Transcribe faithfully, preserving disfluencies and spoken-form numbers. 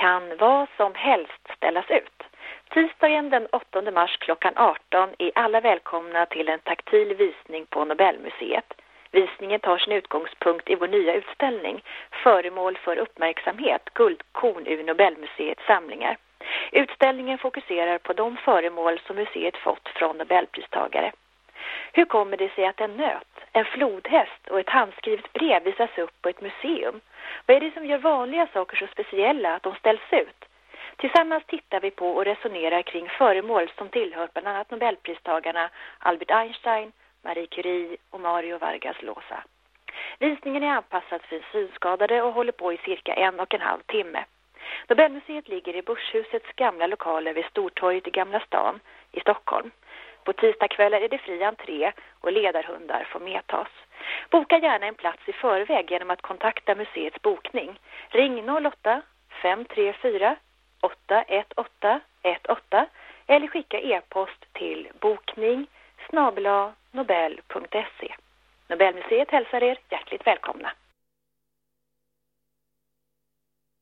kan vad som helst ställas ut. Tisdagen den åttonde mars klockan arton är alla välkomna till en taktil visning på Nobelmuseet. Visningen tar sin utgångspunkt i vår nya utställning Föremål för uppmärksamhet, guldkorn ur Nobelmuseets samlingar. Utställningen fokuserar på de föremål som museet fått från Nobelpristagare. Hur kommer det sig att en nöt, en flodhäst och ett handskrivet brev visas upp på ett museum? Vad är det som gör vanliga saker så speciella att de ställs ut? Tillsammans tittar vi på och resonerar kring föremål som tillhör bland annat Nobelpristagarna Albert Einstein, Marie Curie och Mario Vargas Llosa. Visningen är anpassad för synskadade och håller på i cirka en och en halv timme. Nobelmuseet ligger i Börshusets gamla lokaler vid Stortorget i Gamla stan i Stockholm. På tisdagskvällar är det fri entré och ledarhundar får medtas. Boka gärna en plats i förväg genom att kontakta museets bokning. Ring noll åtta fem tre fyra åtta ett åtta ett åtta eller skicka e-post till bokning snabel-a nobel punkt se. Nobelmuseet hälsar er hjärtligt välkomna.